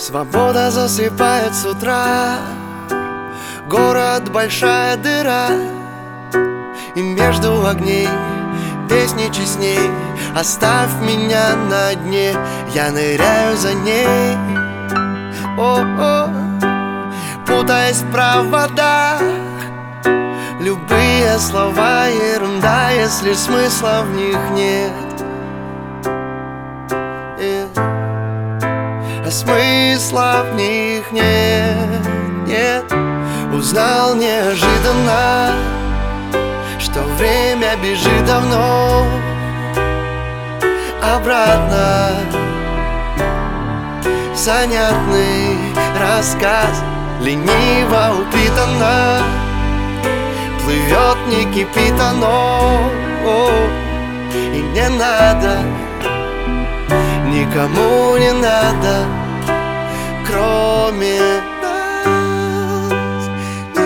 Свобода засыпает с утра, город большая дыра, и между огней песни честней. Оставь меня на дне, я ныряю за ней. О-о, путаясь в проводах, любые слова ерунда, если смысла в них нет. А смысла в них нет. Узнал неожиданно, что время бежит давно обратно. Занятный рассказ, лениво упитанно, плывет, не кипит оно. И не надо, никому не надо, кроме нас.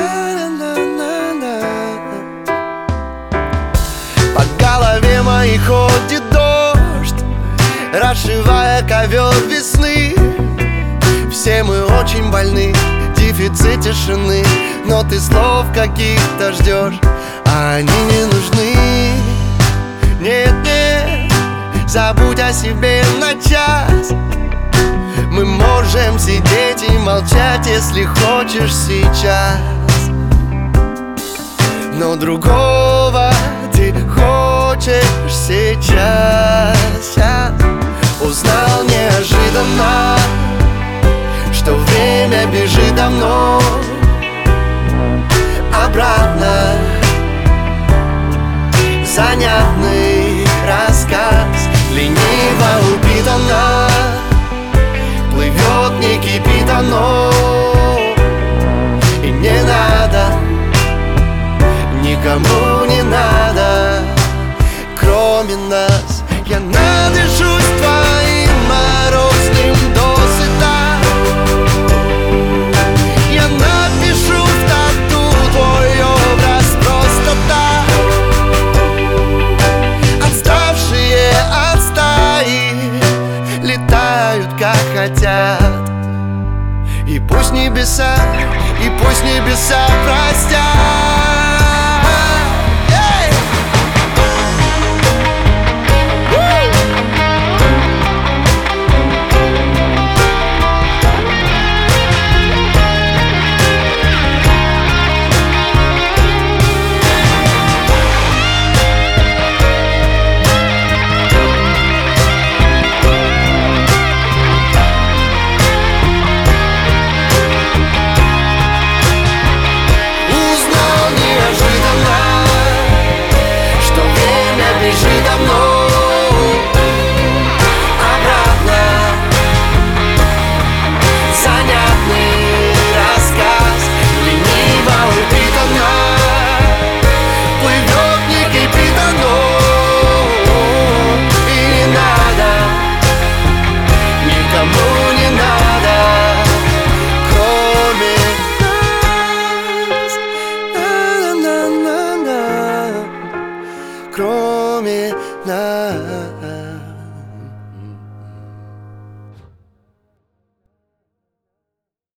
По голове моей ходит дождь, расшивая ковер весны. Все мы очень больны, дефицит тишины, но ты слов каких-то ждешь, а они не нужны. Нет, нет, забудь о себе на час. Мы можем сидеть и молчать, если хочешь сейчас. Но другого ты хочешь сейчас. Узнал неожиданно, что время бежит давно обратно. Занятный рассказ, лениво упитанно, плывет, не кипит оно. И не надо, никому не надо, кроме нас. Я надышусь твоим морозным досыта, я напишу в тату твой образ просто так. Отставшие от стаи летают как хотят. И пусть небеса